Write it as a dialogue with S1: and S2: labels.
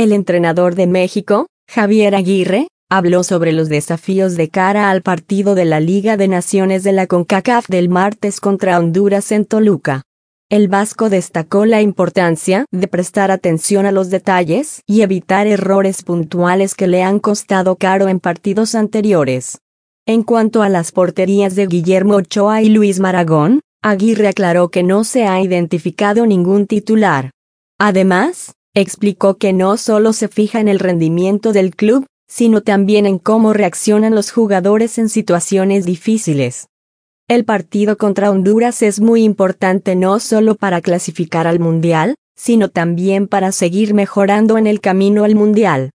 S1: El entrenador de México, Javier Aguirre, habló sobre los desafíos de cara al partido de la Liga de Naciones de la CONCACAF del martes contra Honduras en Toluca. El vasco destacó la importancia de prestar atención a los detalles y evitar errores puntuales que le han costado caro en partidos anteriores. En cuanto a las porterías de Guillermo Ochoa y Luis Maragón, Aguirre aclaró que no se ha identificado ningún titular. Además, explicó que no solo se fija en el rendimiento del club, sino también en cómo reaccionan los jugadores en situaciones difíciles. El partido contra Honduras es muy importante no solo para clasificar al Mundial, sino también para seguir mejorando en el camino al Mundial.